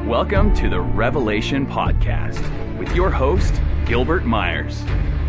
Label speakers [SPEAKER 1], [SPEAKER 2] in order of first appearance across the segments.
[SPEAKER 1] Welcome to the Revelation Podcast with your host, Gilbert Myers.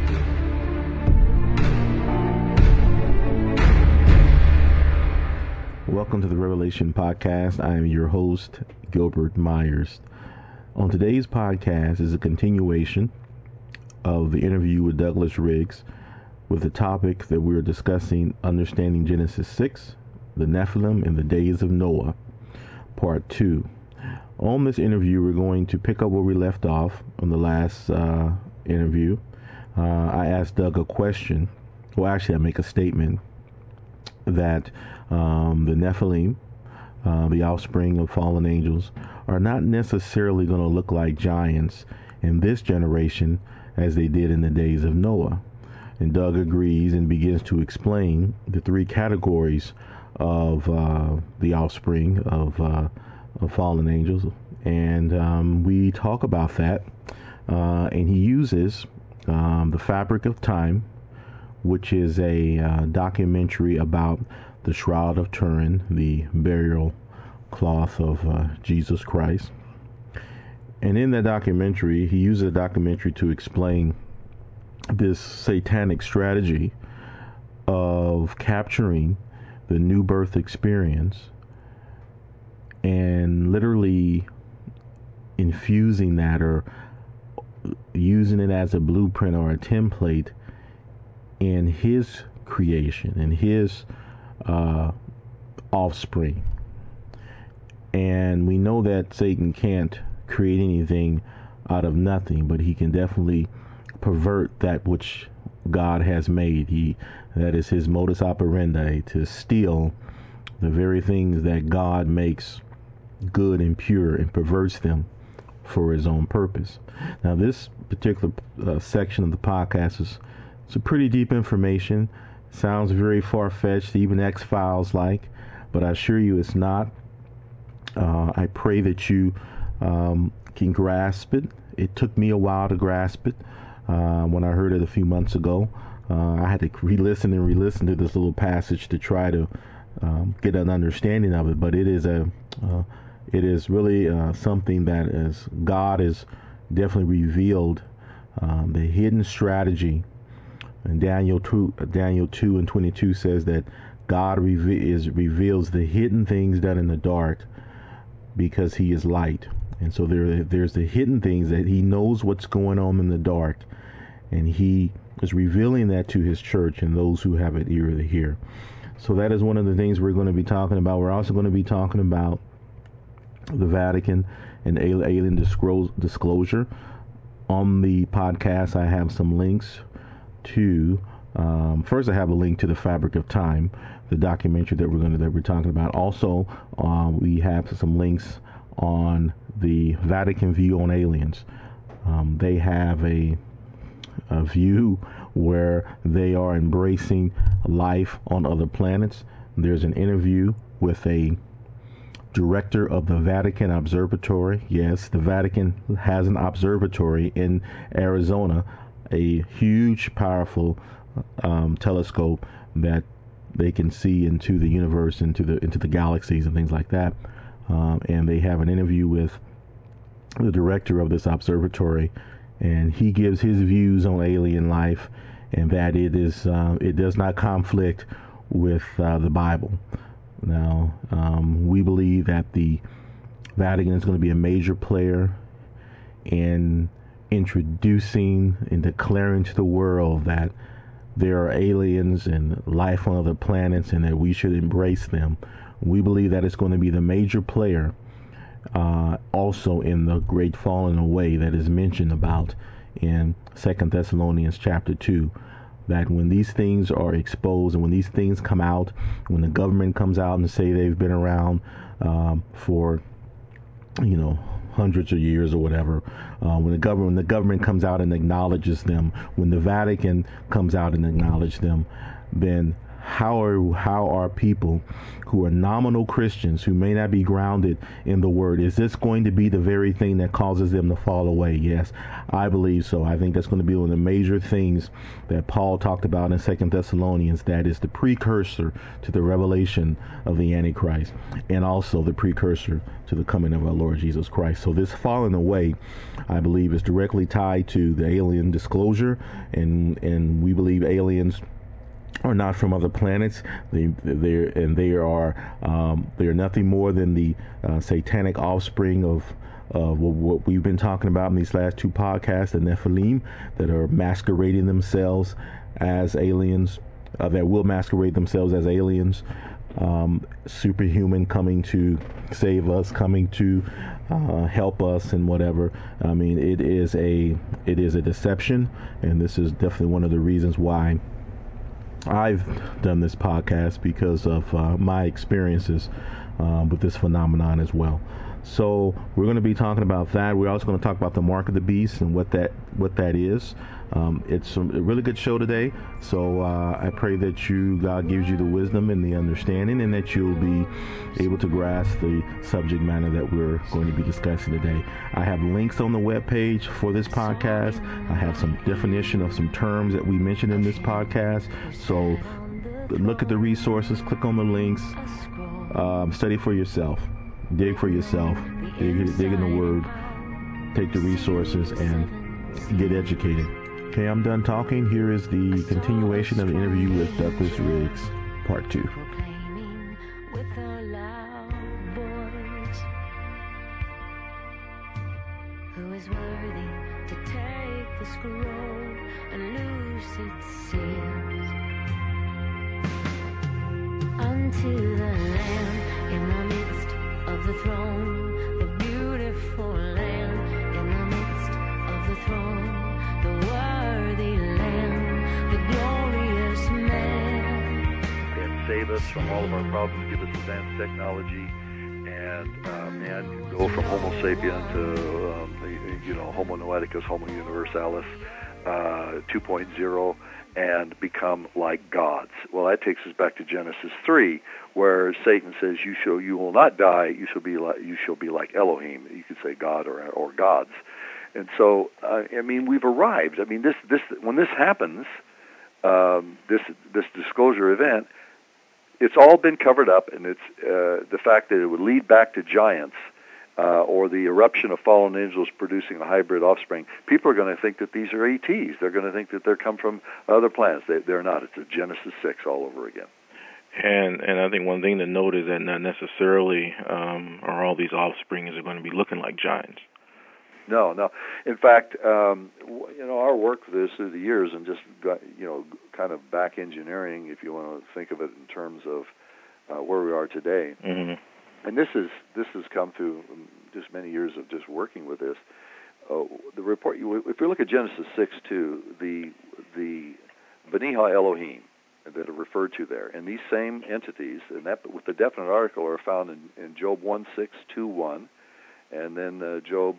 [SPEAKER 2] Welcome to the Revelation Podcast. I am your host, Gilbert Myers. On today's podcast is a continuation of the interview with Douglas Riggs with the topic that we're discussing, Understanding Genesis 6, the Nephilim in the Days of Noah, Part 2. On this interview, we're going to pick up where we left off on the last interview. I asked Doug a question. Well, actually, I make a statement that the Nephilim, the offspring of fallen angels, are not necessarily going to look like giants in this generation as they did in the days of Noah. And Doug agrees and begins to explain the three categories of the offspring of fallen angels. And we talk about that. And he uses The Fabric of Time, which is a documentary about the Shroud of Turin, the burial cloth of Jesus Christ. And in that documentary, he uses a documentary to explain this satanic strategy of capturing the new birth experience and literally infusing that or using it as a blueprint or a template in his creation, in his offspring. And we know that Satan can't create anything out of nothing, but he can definitely pervert that which God has made. That is his modus operandi, to steal the very things that God makes good and pure and perverts them for his own purpose. Now, this particular section of the podcast is some pretty deep information. Sounds very far-fetched, even X-Files like, but I assure you it's not. I pray that you can grasp it. It took me a while to grasp it. When I heard it a few months ago, I had to re-listen to this little passage to try to get an understanding of it. But it is really something that is God has definitely revealed the hidden strategy. And Daniel 2 and 22 says that God reveals the hidden things done in the dark because he is light. And so there's the hidden things that he knows what's going on in the dark, and he is revealing that to his church and those who have an ear to hear. So that is one of the things we're going to be talking about. We're also going to be talking about the Vatican and alien disclosure. On the podcast, I have some links to first I have a link to The Fabric of Time, the documentary that we're talking about. Also, we have some links on the Vatican view on aliens. They have a view where they are embracing life on other planets. There's an interview with a director of the Vatican Observatory. Yes, the Vatican has an observatory in Arizona, a huge, powerful telescope that they can see into the universe, into the galaxies and things like that. And they have an interview with the director of this observatory, and he gives his views on alien life, and that it does not conflict with the Bible. Now, we believe that the Vatican is going to be a major player in introducing and declaring to the world that there are aliens and life on other planets and that we should embrace them. We believe that it's going to be the major player also in the great falling away that is mentioned about in 2 Thessalonians chapter 2, that when these things are exposed and when these things come out, when the government comes out and say they've been around for hundreds of years or whatever, when the government comes out and acknowledges them, when the Vatican comes out and acknowledges them, then how are people who are nominal Christians, who may not be grounded in the Word, is this going to be the very thing that causes them to fall away? Yes, I believe so. I think that's going to be one of the major things that Paul talked about in 2 Thessalonians. That is the precursor to the revelation of the Antichrist, and also the precursor to the coming of our Lord Jesus Christ. So this falling away, I believe, is directly tied to the alien disclosure, and we believe aliens are not from other planets. They are nothing more than the satanic offspring of what we've been talking about in these last two podcasts, the Nephilim, that are masquerading themselves as aliens, that will masquerade themselves as aliens, superhuman, coming to save us, coming to help us, and whatever. I mean, it is a deception, and this is definitely one of the reasons why I've done this podcast, because of my experiences with this phenomenon as well. So we're going to be talking about that. We're also going to talk about the mark of the beast and what that is. It's a really good show today. So I pray that God gives you the wisdom and the understanding, and that you'll be able to grasp the subject matter that we're going to be discussing today. I have links on the webpage for this podcast. I have some definition of some terms that we mentioned in this podcast. So look at the resources, click on the links, study for yourself. Dig for yourself, dig in the Word, take the resources, and get educated. Okay, I'm done talking. Here is the continuation of the interview with Douglas Riggs, Part 2.
[SPEAKER 3] Proclaiming with a loud voice, who is worthy to take the scroll and loose its seals. Unto the Lamb in the midst of the throne, the beautiful Lamb in the midst of the throne, the worthy Lamb, the glorious man.
[SPEAKER 4] And save us from all of our problems, give us advanced technology, and man can go from Homo sapien to Homo noeticus, Homo universalis 2.0, and become like gods. Well, that takes us back to Genesis 3, where Satan says, "You will not die. You shall be like Elohim." You could say God or gods. And so, we've arrived. I mean, this when this happens, this disclosure event, it's all been covered up, and it's the fact that it would lead back to giants. Or the eruption of fallen angels producing a hybrid offspring. People are going to think that these are ETs. They're going to think that they come from other planets. They're not. It's a Genesis 6 all over again.
[SPEAKER 5] And I think one thing to note is that not necessarily are all these offsprings are going to be looking like giants.
[SPEAKER 4] No. In fact, our work with this through the years, and just kind of back engineering, if you want to think of it in terms of where we are today. Mm-hmm. And this has come through just many years of just working with this. The report, if you look at Genesis 6:2, the B'nai Elohim that are referred to there, and these same entities, and that with the definite article, are found in Job 1:6-2:1, and then Job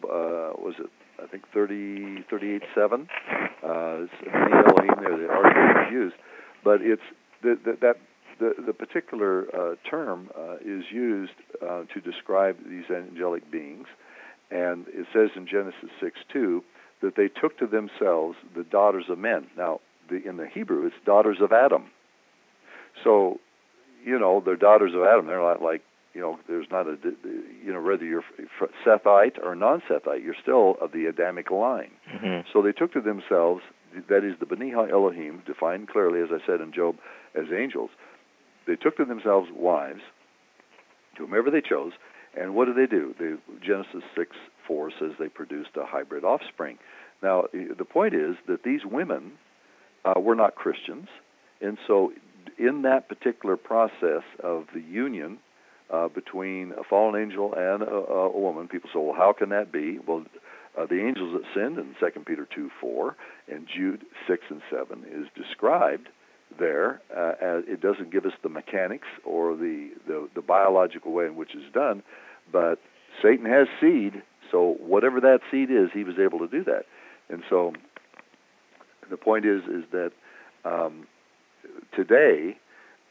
[SPEAKER 4] 38:7. It's B'nai Elohim there. The article is used, but it's the particular term is used to describe these angelic beings, and it says in Genesis 6:2 that they took to themselves the daughters of men. Now, in the Hebrew, it's daughters of Adam. So, they're daughters of Adam. They're not like, there's not whether you're Sethite or non-Sethite, you're still of the Adamic line. Mm-hmm. So they took to themselves, that is the B'nai Elohim, defined clearly, as I said in Job, as angels. They took to themselves wives, to whomever they chose, and what do? Genesis 6:4 says they produced a hybrid offspring. Now, the point is that these women were not Christians, and so in that particular process of the union between a fallen angel and a woman, people say, well, how can that be? Well, the angels that sinned in 2 Peter 2:4 and Jude 6 and 7 is described there. It doesn't give us the mechanics or the biological way in which it's done, but Satan has seed, so whatever that seed is, he was able to do that. And so the point is that today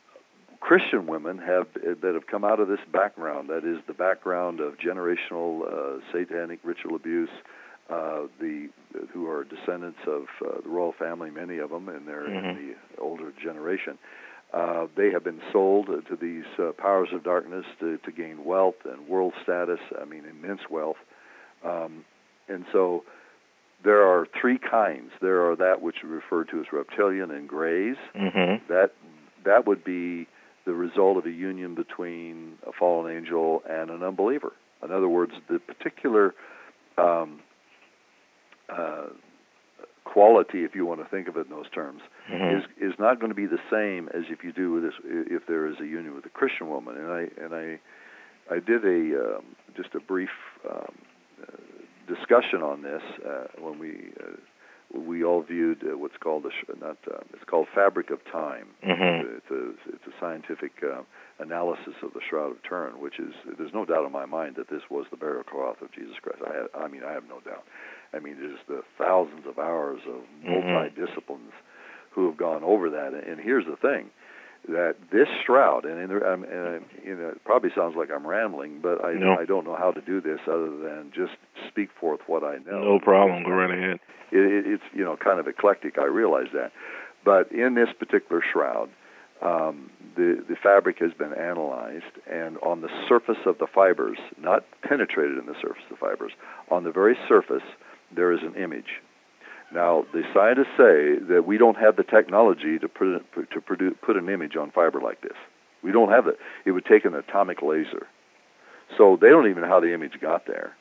[SPEAKER 4] Christian women that have come out of this background, that is the background of generational satanic ritual abuse, who are descendants of the royal family, many of them, and they're in the older generation. They have been sold to these powers of darkness to gain wealth and world status, immense wealth. And so there are three kinds. There are that which we refer to as reptilian and grays. That would be the result of a union between a fallen angel and an unbeliever. In other words, the particular quality, if you want to think of it in those terms, is not going to be the same as if you do with this, if there is a union with a Christian woman. And I did just a brief discussion on this when we all viewed what's called it's called Fabric of Time. It's a scientific analysis of the Shroud of Turin, which is, there's no doubt in my mind that this was the burial cloth of Jesus Christ. I have no doubt. There's the thousands of hours of multi-disciplines who have gone over that. And here's the thing, that this shroud, it probably sounds like I'm rambling, but I don't know how to do this other than just speak forth what I know.
[SPEAKER 5] No problem. Go right ahead.
[SPEAKER 4] It's kind of eclectic, I realize that. But in this particular shroud, the fabric has been analyzed, and on the surface of the fibers, not penetrated in the surface of the fibers, on the very surface, there is an image. Now, the scientists say that we don't have the technology to put an image on fiber like this. We don't have it. It would take an atomic laser. So they don't even know how the image got there.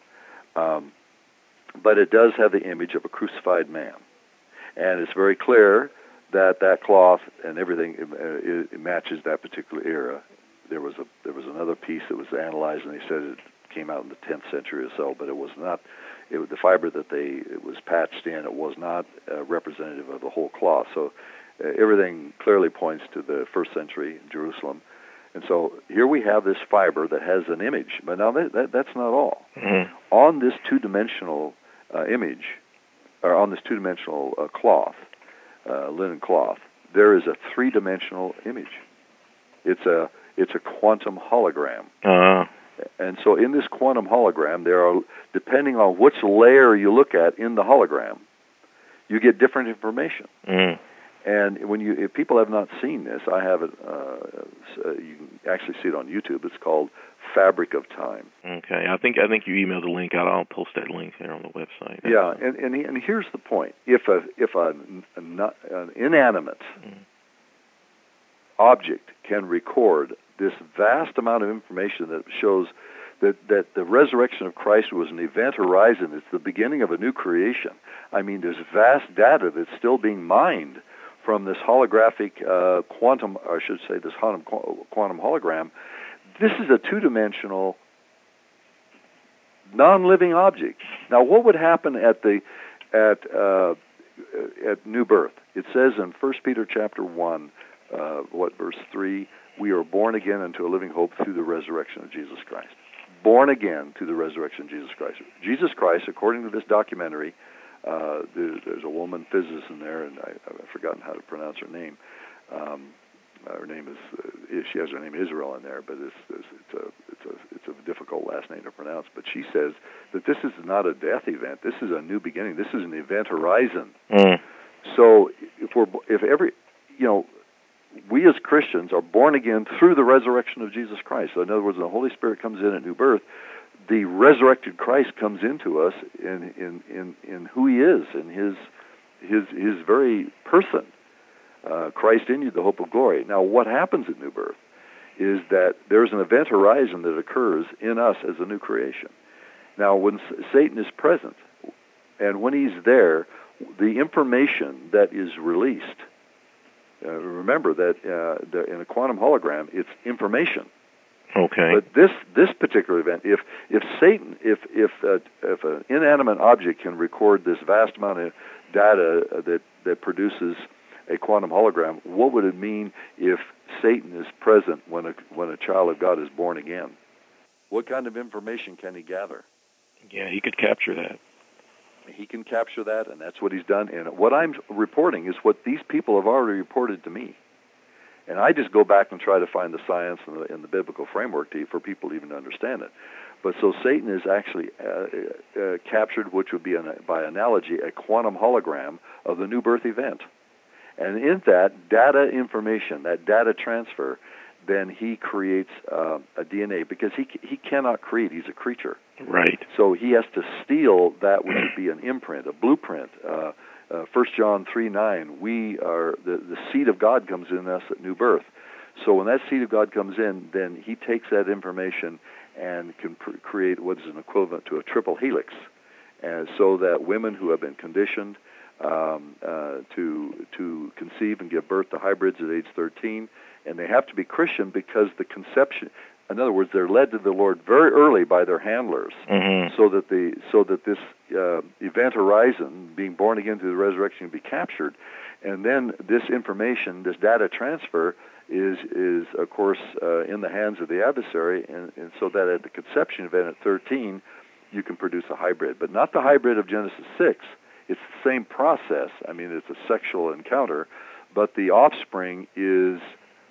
[SPEAKER 4] But it does have the image of a crucified man. And it's very clear that cloth and everything it matches that particular era. There was another piece that was analyzed, and they said it came out in the 10th century or so, but it was not. The fiber that it was patched in, it was not representative of the whole cloth. So everything clearly points to the first century Jerusalem. And so here we have this fiber that has an image. But now that's not all. On this two-dimensional image, or on this two-dimensional cloth, linen cloth, there is a three-dimensional image. It's a quantum hologram. And so in this quantum hologram, there are, depending on which layer you look at in the hologram, you get different information. And if people have not seen this, I have it. You can actually see it on YouTube. It's called Fabric of Time.
[SPEAKER 5] Okay, I think you emailed the link out. I'll post that link there on the website.
[SPEAKER 4] Yeah, and here's the point: if an inanimate object can record this vast amount of information that shows that the resurrection of Christ was an event horizon, it's the beginning of a new creation. There's vast data that's still being mined from this holographic quantum hologram. This is a two-dimensional, non-living object. Now, what would happen at new birth? It says in 1 Peter chapter 1, verse 3, we are born again into a living hope through the resurrection of Jesus Christ. Born again through the resurrection of Jesus Christ. Jesus Christ, according to this documentary, there's a woman physicist in there, and I've forgotten how to pronounce her name. Her name she has her name Israel in there, but it's a difficult last name to pronounce. But she says that this is not a death event. This is a new beginning. This is an event horizon. So we as Christians are born again through the resurrection of Jesus Christ. So in other words, when the Holy Spirit comes in at new birth, the resurrected Christ comes into us in who He is, in His very person. Christ in you, the hope of glory. Now, what happens at new birth is that there's an event horizon that occurs in us as a new creation. Now, when Satan is present, and when he's there, the information that is released, remember that in a quantum hologram, it's information.
[SPEAKER 5] Okay.
[SPEAKER 4] But this particular event, if an inanimate object can record this vast amount of data that produces a quantum hologram, what would it mean if Satan is present when a child of God is born again? What kind of information can he gather?
[SPEAKER 5] Yeah, he could capture that.
[SPEAKER 4] He can capture that, and that's what he's done. And what I'm reporting is what these people have already reported to me. And I just go back and try to find the science and the biblical framework for people even to understand it. But so Satan is actually captured, which would be, by analogy, a quantum hologram of the new birth event. And in that data information, that data transfer, then he creates a DNA, because he cannot create. He's a creature.
[SPEAKER 5] Right.
[SPEAKER 4] So he has to steal that which would be an imprint, a blueprint. 1 John 3:9, we are the seed of God comes in us at new birth. So when that seed of God comes in, then he takes that information and can create what is an equivalent to a triple helix, and so that women who have been conditioned to conceive and give birth to hybrids at age 13, and they have to be Christian because the conception, in other words, they're led to the Lord very early by their handlers, so that this event horizon, being born again through the resurrection, can be captured, and then this information, this data transfer, is of course in the hands of the adversary, and so that at the conception event at 13, you can produce a hybrid, but not the hybrid of Genesis 6. It's the same process. I mean, it's a sexual encounter, but the offspring is,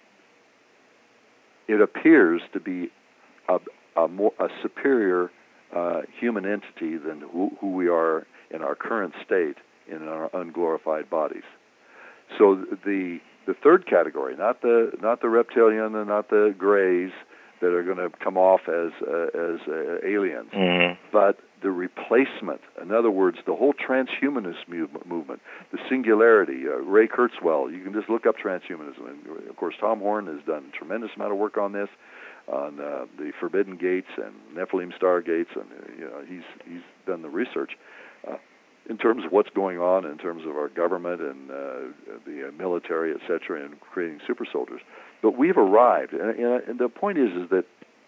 [SPEAKER 4] it appears to be a superior human entity than who we are in our current state in our unglorified bodies. So the third category, not the reptilian and not the grays that are going to come off as aliens, but the replacement. In other words, the whole transhumanist movement, the singularity. Ray Kurzweil, you can just look up transhumanism. And of course, Tom Horn has done a tremendous amount of work on this, on the Forbidden Gates and Nephilim Stargates, and he's done the research in terms of what's going on in terms of our government and the military, et cetera, and creating super soldiers. But we've arrived, and the point is that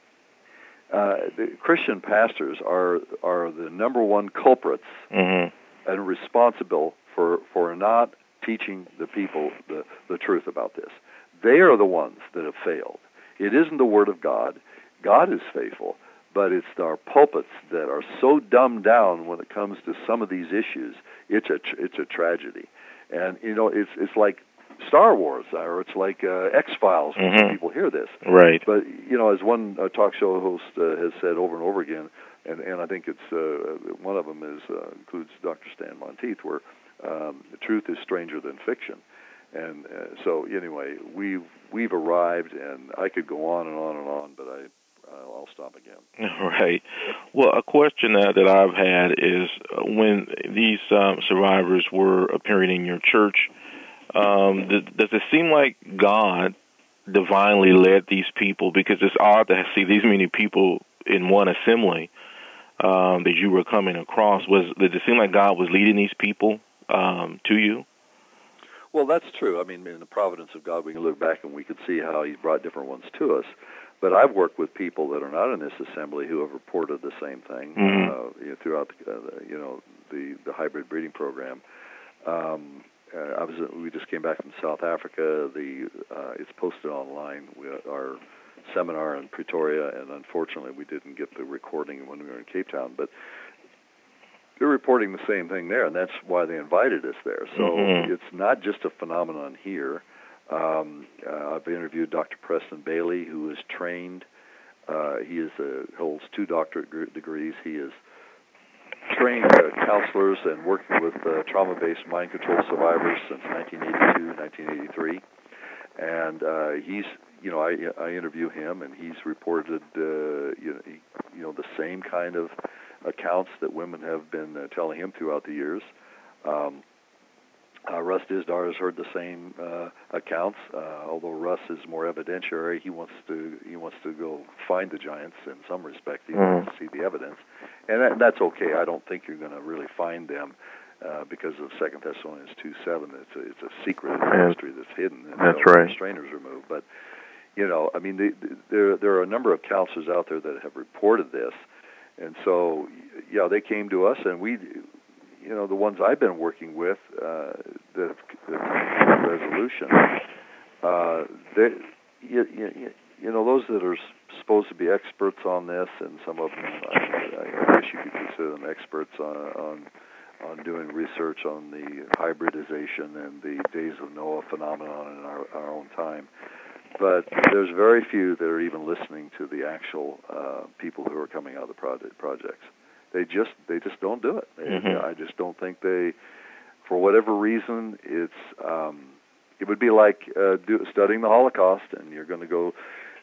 [SPEAKER 4] the Christian pastors are the number one culprits and responsible for not teaching the people the truth about this. They are the ones that have failed. It isn't the Word of God. God is faithful, but it's our pulpits that are so dumbed down when it comes to some of these issues. It's a tragedy, and it's like Star Wars, or it's like X-Files when people hear this.
[SPEAKER 5] Right.
[SPEAKER 4] But as one talk show host has said over and over again, and I think it's one of them includes Dr. Stan Monteith, where the truth is stranger than fiction. And so anyway, we've arrived, and I could go on and on and on, but I'll stop again.
[SPEAKER 5] Right. Well, a question that I've had is when these survivors were appearing in your church, does it seem like God divinely led these people? Because it's odd to see these many people in one assembly that you were coming across. Did it seem like God was leading these people to you?
[SPEAKER 4] Well, that's true. I mean, in the providence of God, we can look back and we can see how He's brought different ones to us. But I've worked with people that are not in this assembly who have reported the same thing throughout the hybrid breeding program. We just came back from South Africa. It's posted online. Our seminar in Pretoria, and unfortunately, we didn't get the recording when we were in Cape Town. But they're reporting the same thing there, and that's why they invited us there. So it's not just a phenomenon here. I've interviewed Dr. Preston Bailey, who is trained. He holds 2 doctorate degrees. He is trained counselors and working with trauma-based mind control survivors since 1982, 1983. And he's, I interview him, and he's reported, the same kind of accounts that women have been telling him throughout the years. Russ Dizdar has heard the same accounts, although Russ is more evidentiary. He wants to go find the giants in some respect. He wants to see the evidence, and that's okay. I don't think you're going to really find them because of 2 Thessalonians 2:7. It's a secret ministry that's hidden. And
[SPEAKER 5] that's right.
[SPEAKER 4] Restrainers removed, but I mean, there are a number of counselors out there that have reported this, and so they came to us, and we. The ones I've been working with that have come to resolution, those that are supposed to be experts on this, and some of them, I guess you could consider them experts on doing research on the hybridization and the Days of Noah phenomenon in our own time. but there's very few that are even listening to the actual people who are coming out of the projects. They just don't do it. I just don't think they, for whatever reason, it would be like studying the Holocaust, and you're going to go,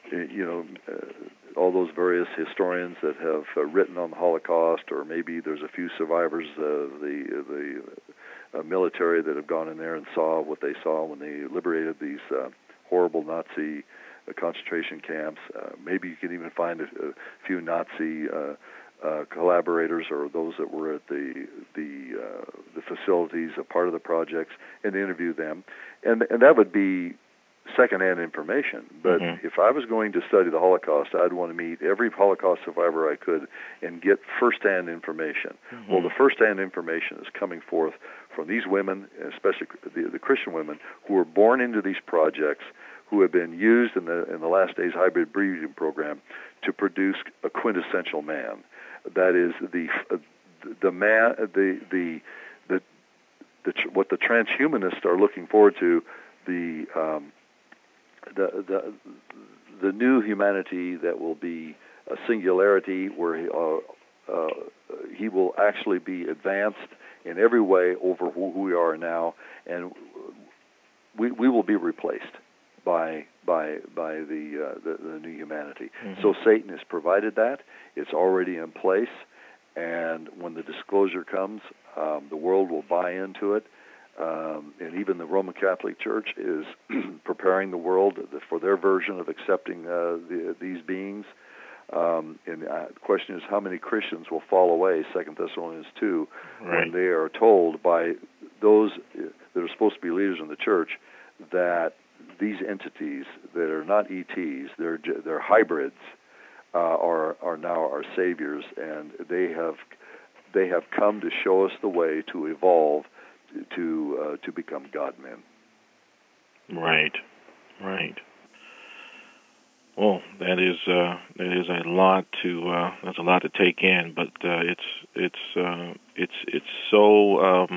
[SPEAKER 4] all those various historians that have written on the Holocaust, or maybe there's a few survivors of the military that have gone in there and saw what they saw when they liberated these horrible Nazi concentration camps. Maybe you can even find a few Nazi collaborators or those that were at the facilities, a part of the projects, and interview them, and that would be secondhand information. But if I was going to study the Holocaust, I'd want to meet every Holocaust survivor I could and get firsthand information. Well, the firsthand information is coming forth from these women, especially the Christian women, who were born into these projects, who have been used in the Last Days hybrid breeding program to produce a quintessential man. That is the man, what the transhumanists are looking forward to, the new humanity that will be a singularity, where he will actually be advanced in every way over who we are now, and we will be replaced by the new humanity. So Satan has provided that. It's already in place, and when the disclosure comes, the world will buy into it. And even the Roman Catholic Church is preparing the world for their version of accepting these beings. And the question is, how many Christians will fall away, 2 Thessalonians 2, when they are told by those that are supposed to be leaders in the church that these entities that are not ETs, they're hybrids, are now our saviors, and they have come to show us the way to evolve to become God-men. Right.
[SPEAKER 5] Well, that is a lot to that's a lot to take in, but it's so.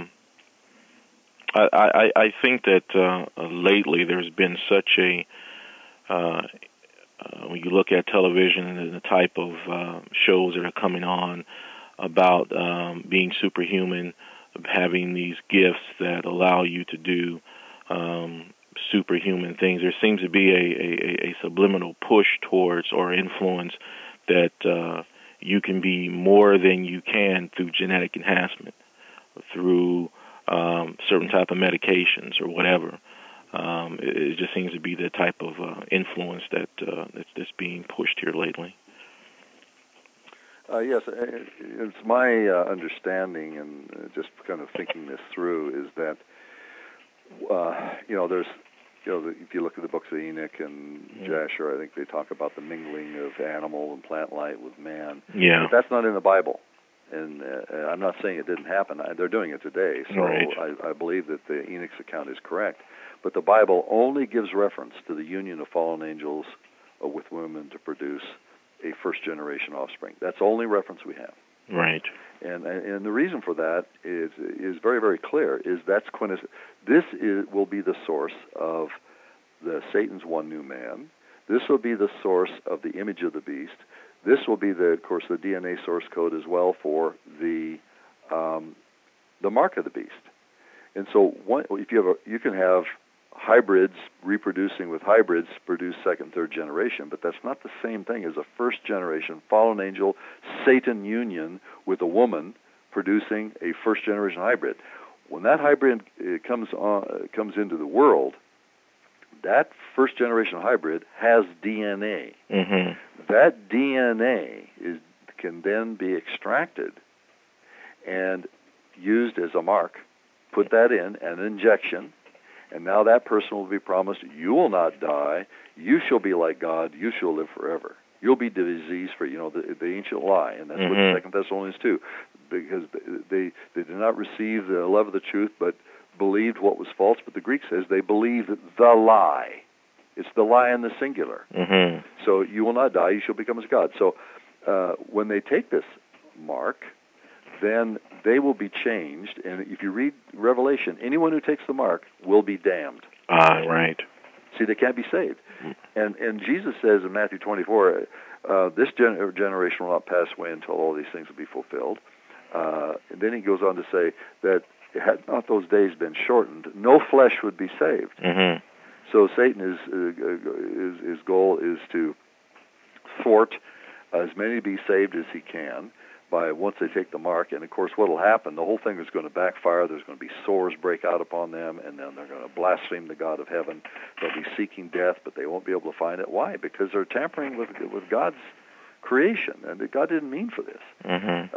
[SPEAKER 5] I think that lately there's been such a when you look at television and the type of shows that are coming on about being superhuman, having these gifts that allow you to do superhuman things, there seems to be a subliminal push towards or influence that you can be more than you can through genetic enhancement, through certain type of medications or whatever. It just seems to be the type of influence that's being pushed here lately.
[SPEAKER 4] Yes, it's my understanding, and just kind of thinking this through, is that there's if you look at the books of Enoch and Jasher, I think they talk about the mingling of animal and plant life with man.
[SPEAKER 5] Yeah,
[SPEAKER 4] but that's not in the Bible, and I'm not saying it didn't happen. They're doing it today, so I believe that the Enoch's account is correct. But the Bible only gives reference to the union of fallen angels with women to produce a first-generation offspring. That's the only reference we have.
[SPEAKER 5] Right.
[SPEAKER 4] And the reason for that is very, very clear. This will be the source of Satan's one new man. This will be the source of the image of the beast. This will be of course, the DNA source code as well for the mark of the beast. And so, if you can have hybrids reproducing with hybrids produce second, third generation, but that's not the same thing as a first generation fallen angel Satan union with a woman producing a first generation hybrid. When that hybrid comes into the world, that first generation hybrid has DNA. That DNA can then be extracted and used as a mark. Put that in an injection. And now that person will be promised, you will not die, you shall be like God, you shall live forever. You'll be disease-free, the ancient lie, and that's what 2 Thessalonians 2, because they did not receive the love of the truth, but believed what was false. But the Greek says they believed the lie. It's the lie in the singular. So you will not die, you shall become as God. So when they take this mark, then they will be changed. And if you read Revelation, anyone who takes the mark will be damned.
[SPEAKER 5] Right.
[SPEAKER 4] See, they can't be saved. And Jesus says in Matthew 24, this generation will not pass away until all these things will be fulfilled. And then he goes on to say that had not those days been shortened, no flesh would be saved.
[SPEAKER 5] Mm-hmm.
[SPEAKER 4] So Satan his goal is to thwart as many to be saved as he can by once they take the mark. And of course, what will happen? The whole thing is going to backfire. There's going to be sores break out upon them, and then they're going to blaspheme the God of heaven. They'll be seeking death, but they won't be able to find it. Why? Because they're tampering with God's creation, and God didn't mean for this.
[SPEAKER 5] Mm-hmm.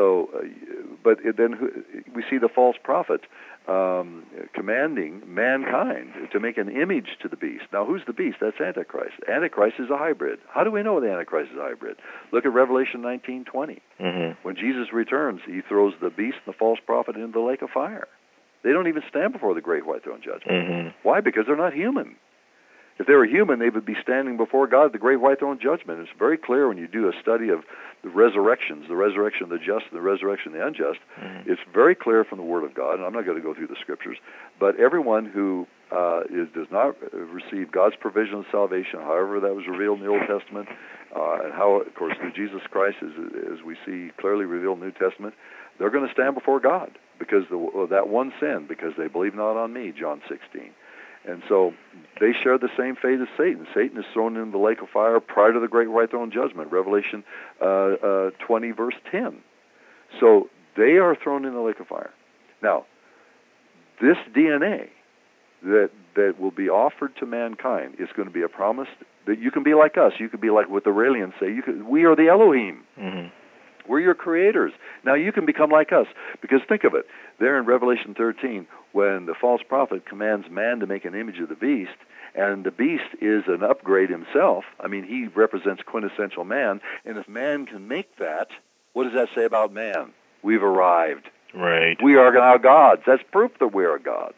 [SPEAKER 4] But then we see the false prophet commanding mankind to make an image to the beast. Now, who's the beast? That's Antichrist. Antichrist is a hybrid. How do we know the Antichrist is a hybrid? Look at Revelation 19:20.
[SPEAKER 5] Mm-hmm.
[SPEAKER 4] When Jesus returns, he throws the beast and the false prophet into the lake of fire. They don't even stand before the great white throne judgment.
[SPEAKER 5] Mm-hmm.
[SPEAKER 4] Why? Because they're not human. If they were human, they would be standing before God at the great white throne judgment. It's very clear when you do a study of the resurrections, the resurrection of the just and the resurrection of the unjust. Mm-hmm. It's very clear from the Word of God, and I'm not going to go through the Scriptures, but everyone who does not receive God's provision of salvation, however that was revealed in the Old Testament, and how, of course, through Jesus Christ, as we see clearly revealed in the New Testament, they're going to stand before God because that one sin, because they believe not on me, John 16. And so they share the same fate as Satan. Satan is thrown into the lake of fire prior to the great white throne judgment, Revelation 20, verse 10. So they are thrown in the lake of fire. Now, this DNA that will be offered to mankind is going to be a promise that you can be like us. You could be like what the Raelians say. We are the Elohim. Mm-hmm. We're your creators. Now you can become like us. Because think of it. There in Revelation 13, when the false prophet commands man to make an image of the beast, and the beast is an upgrade himself, I mean, he represents quintessential man, and if man can make that, what does that say about man? We've arrived.
[SPEAKER 5] Right.
[SPEAKER 4] We are now gods. That's proof that we are gods.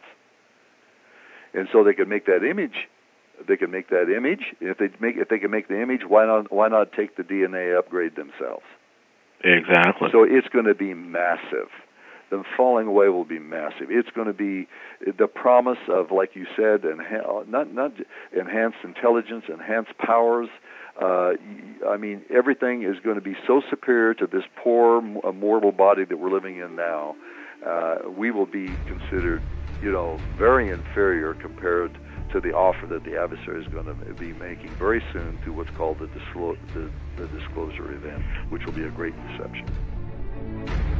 [SPEAKER 4] And so they can make that image. They can make that image. If they can make the image, why not take the DNA upgrade themselves?
[SPEAKER 5] Exactly.
[SPEAKER 4] So it's going to be massive. The falling away will be massive. It's going to be the promise of, like you said, not enhanced intelligence, enhanced powers. I mean, everything is going to be so superior to this poor mortal body that we're living in now. We will be considered, very inferior compared to the offer that the adversary is going to be making very soon through what's called the disclosure event, which will be a great deception.